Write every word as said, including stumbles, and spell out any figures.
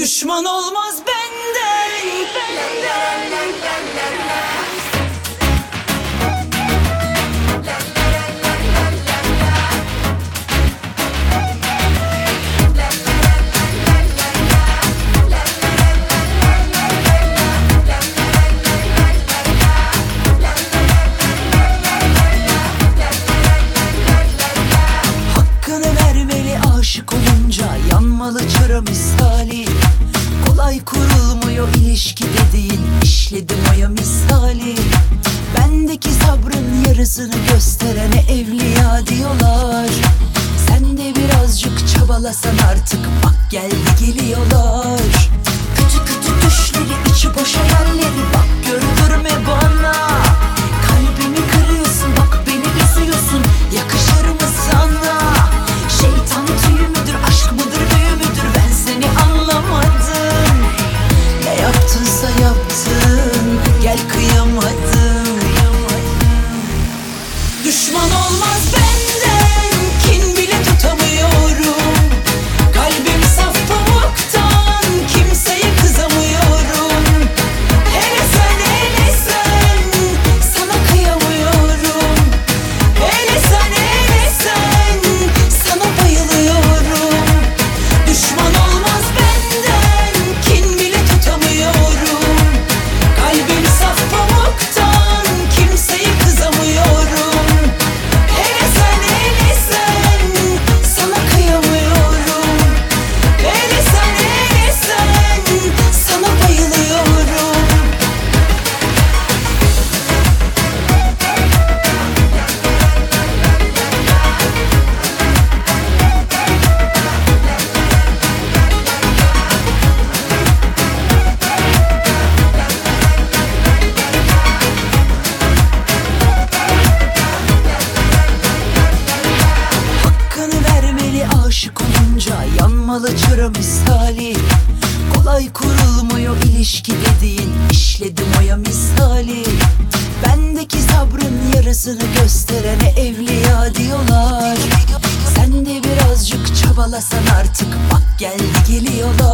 Düşman olmaz benden, benden. Hakkını vermeli aşık olunca, yanmalı çıra misali. Kolay kurulmuyor ilişki dediğin, işledim aya misali. Bendeki sabrın yarısını gösterene evliya diyorlar. Sen de birazcık çabalasan artık, bak geldi geliyorlar. Kötü kötü düşleri, içi boş hayalleri, bak gördürme bana. Kalbimi kırıyorsun, bak beni üzüyorsun, yakışır mı sana? Şeytan tüyü müdür, aşk mıdır, büyü müdür, ben seni anlamadım. Ne yaptınsa yaptın, gel kıyamadım. Düşman olmaz benden, kin bile tutamıyorum. Kalbim saf pamuktan, kimseye kızamıyorum. Hele sen, hele sen, sana kıyamıyorum. Hele sen, hele sen, sana bayılıyorum. Düşman olmaz benden, kin bile tutamıyorum. Kalbim saf pamuktan, kimseye kızamıyorum. Hele sen, hele sen, sana kıyamıyorum. Hele sen, hele sen, sana bayılıyorum. Hakkını vermeli aşık olunca, yanmalı çıra misali. Kolay kurulmuyor ilişki dediğin, işledim oya misali. Bendeki sabrın yarısını gösterene evliya diyorlar. Sen de birazcık çabalasan artık, bak geldi geliyorlar.